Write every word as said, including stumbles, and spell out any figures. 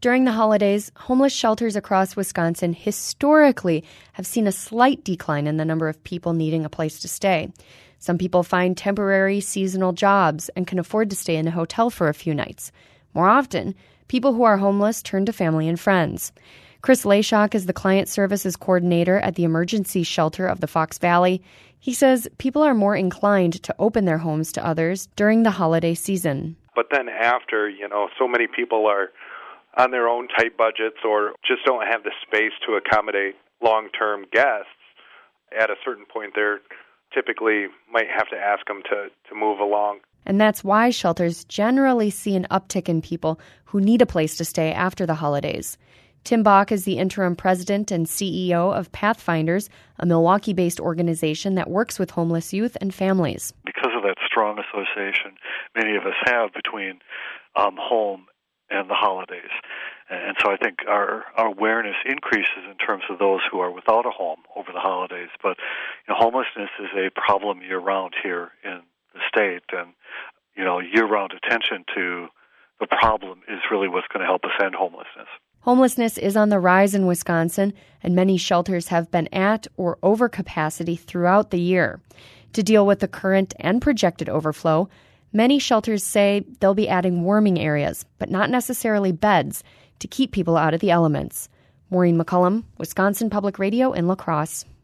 During the holidays, homeless shelters across Wisconsin historically have seen a slight decline in the number of people needing a place to stay. Some people find temporary seasonal jobs and can afford to stay in a hotel for a few nights. More often, people who are homeless turn to family and friends. Chris Layshock is the Client Services Coordinator at the Emergency Shelter of the Fox Valley. He says people are more inclined to open their homes to others during the holiday season. But then after, you know, so many people are on their own tight budgets or just don't have the space to accommodate long-term guests, at a certain point they're typically might have to ask them to, to move along. And that's why shelters generally see an uptick in people who need a place to stay after the holidays. Tim Bach is the interim president and C E O of Pathfinders, a Milwaukee-based organization that works with homeless youth and families. Because of that strong association many of us have between um, home and the holidays. And so I think our, our awareness increases in terms of those who are without a home over the holidays. But you know, homelessness is a problem year-round here in the state, and you know, year-round attention to the problem is really what's going to help us end homelessness. Homelessness is on the rise in Wisconsin, and many shelters have been at or over capacity throughout the year. To deal with the current and projected overflow, many shelters say they'll be adding warming areas, but not necessarily beds, to keep people out of the elements. Maureen McCullum, Wisconsin Public Radio in La Crosse.